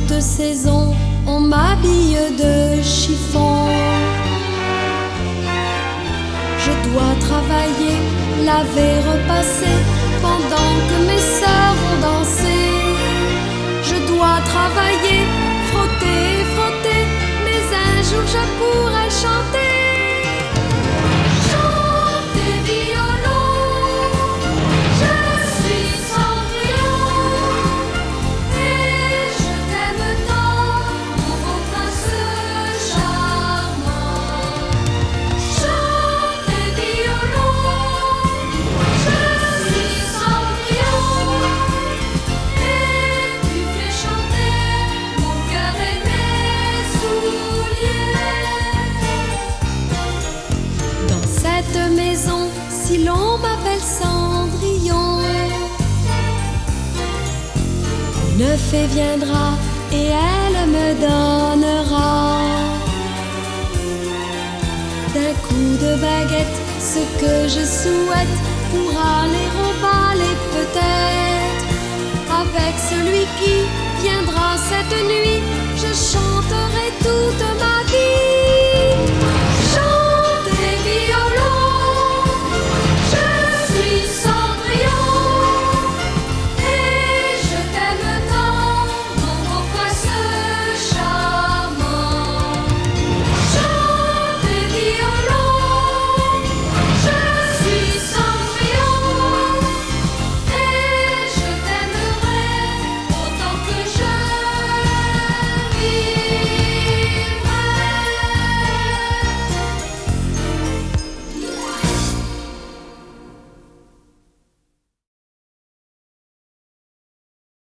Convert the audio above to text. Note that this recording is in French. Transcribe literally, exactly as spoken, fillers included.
toute saison, on m'habille de chiffon. Je dois travailler, laver, repasser, pendant que mes sœurs vont danser. Je dois travailler, frotter, frotter, mais un jour je pourrai chanter. Chanter violon, je suis Cendrillon, et je t'aime tant, mon beau prince charmant. Chanter violon, je suis Cendrillon, et tu fais chanter mon cœur et mes souliers. Dans cette maison, si l'on m'appelle Cendrillon, une fée viendra et elle me donnera d'un coup de baguette ce que je souhaite pour aller au bal et peut-être avec celui qui